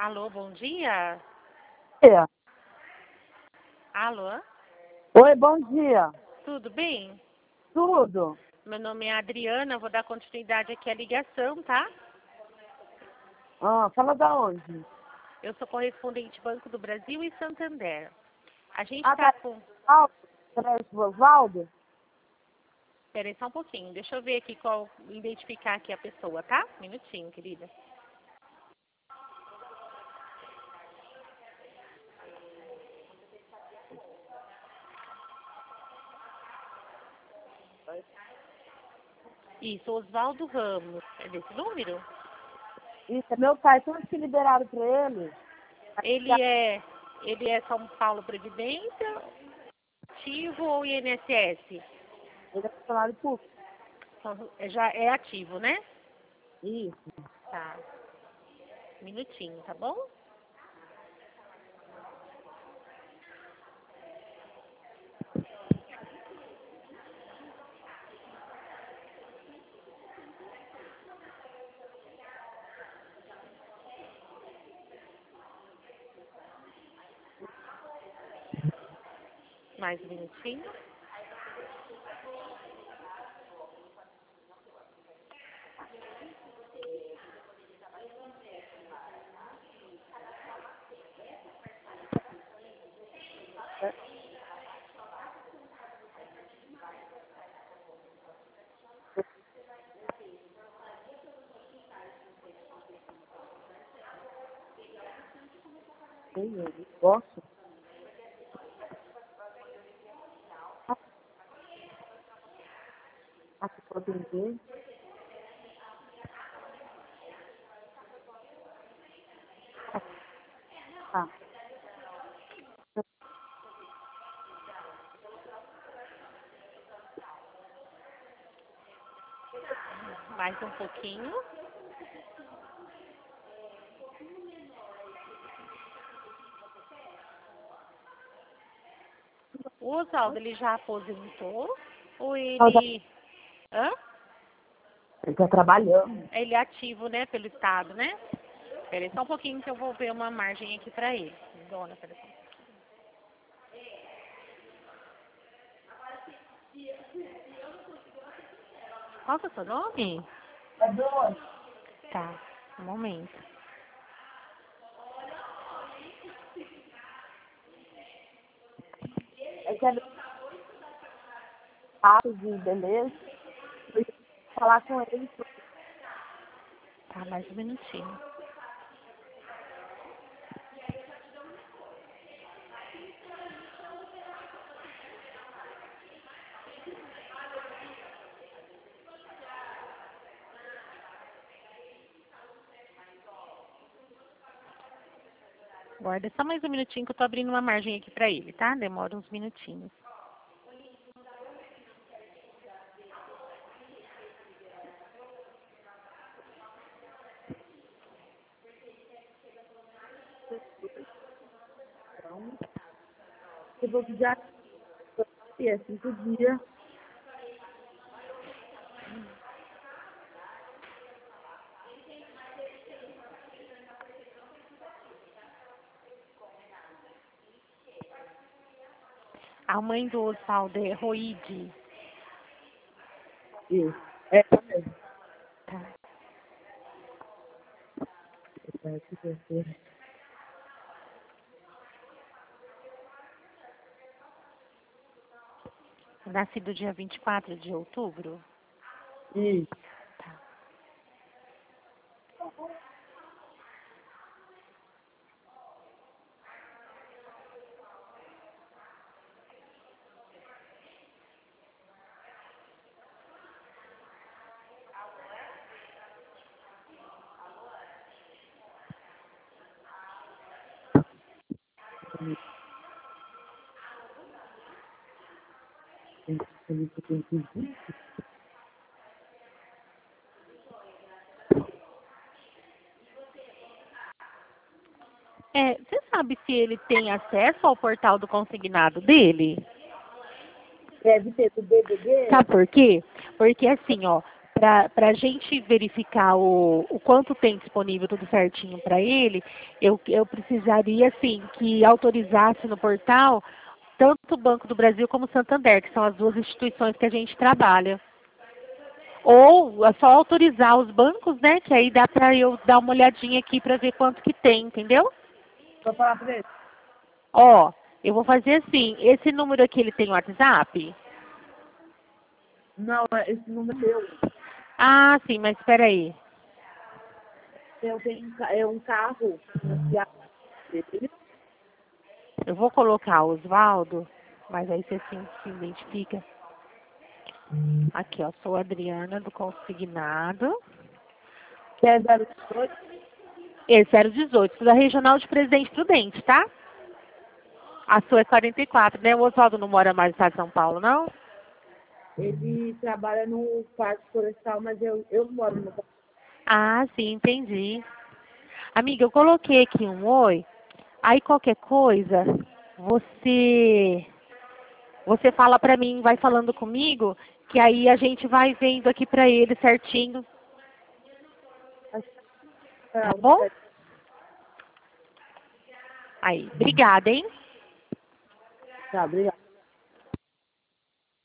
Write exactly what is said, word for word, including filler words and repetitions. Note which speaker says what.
Speaker 1: Alô, bom dia.
Speaker 2: dia.
Speaker 1: Alô,
Speaker 2: Oi, bom dia.
Speaker 1: tudo bem?
Speaker 2: Tudo?
Speaker 1: Meu nome é Adriana, vou dar continuidade aqui à ligação, tá?
Speaker 2: Ah, fala da onde?
Speaker 1: Eu sou correspondente Banco do Brasil e Santander. A gente
Speaker 2: Ah,
Speaker 1: tá
Speaker 2: tá.
Speaker 1: com...
Speaker 2: Parece Oswaldo?
Speaker 1: Peraí só um pouquinho, deixa eu ver aqui qual... identificar aqui a pessoa, tá? Um minutinho, querida. Isso, Oswaldo Ramos. É desse número?
Speaker 2: Isso, é meu pai. Quanto que liberaram pra ele?
Speaker 1: Ele é... Ele é São Paulo Previdência, ativo ou I N S S?
Speaker 2: Ele é funcionário público.
Speaker 1: Então, já é ativo, né?
Speaker 2: Isso.
Speaker 1: Tá. Um minutinho, tá bom? Mais um minutinho.
Speaker 2: Sim, eu gosto. Ah, se for atender. Tá.
Speaker 1: Mais um pouquinho. O Oswaldo, ele já aposentou? Ou
Speaker 2: Não, tá-
Speaker 1: ele... Hã?
Speaker 2: Ele tá trabalhando.
Speaker 1: Ele é ativo, né? Pelo Estado, né? Espera aí só um pouquinho que eu vou ver uma margem aqui pra ele. Dona, pera só. Qual que é o seu nome?
Speaker 2: É dois.
Speaker 1: Tá, um momento.
Speaker 2: É que é atos de beleza. Eu ia falar com ele.
Speaker 1: Tá, mais um minutinho. Guarda só mais um minutinho que eu tô abrindo uma margem aqui pra ele, tá? Demora uns minutinhos.
Speaker 2: Então, eu vou pedir a é cinco dias.
Speaker 1: A mãe do Oswaldo é Roide.
Speaker 2: Isso. É, tá mesmo.
Speaker 1: Tá.
Speaker 2: É, terça-feira.
Speaker 1: Nascido dia vinte e quatro de outubro.
Speaker 2: Isso.
Speaker 1: Tá. É, você sabe se ele tem acesso ao portal do consignado dele?
Speaker 2: Deve ter do B B B.
Speaker 1: Sabe por quê? Porque assim, ó, para a gente verificar o, o quanto tem disponível tudo certinho para ele, eu, eu precisaria, assim, que autorizasse no portal tanto o Banco do Brasil como o Santander, que são as duas instituições que a gente trabalha. Ou é só autorizar os bancos, né? Que aí dá para eu dar uma olhadinha aqui para ver quanto que tem, entendeu?
Speaker 2: Vou falar pra ele.
Speaker 1: Ó, eu vou fazer assim, esse número aqui ele tem WhatsApp?
Speaker 2: Não, é- esse número é meu.
Speaker 1: Ah, sim, mas espera aí.
Speaker 2: Eu tenho um ca- é um carro financiado dele.
Speaker 1: Eu vou colocar Osvaldo, mas aí você se, se identifica. Aqui, ó, sou a Adriana do Consignado.
Speaker 2: Que é zero dois.
Speaker 1: Esse era o dezoito, da Regional de Presidente Prudente, tá? A sua é quarenta e quatro, né? O Osvaldo não mora mais no estado de São Paulo, não?
Speaker 2: Ele trabalha no parque florestal, mas eu, eu moro no
Speaker 1: Ah, sim, entendi. Amiga, eu coloquei aqui um oi. Aí qualquer coisa, você você fala pra mim, vai falando comigo, que aí a gente vai vendo aqui pra ele certinho, tá bom? Aí, obrigada, hein?
Speaker 2: Tá, obrigada.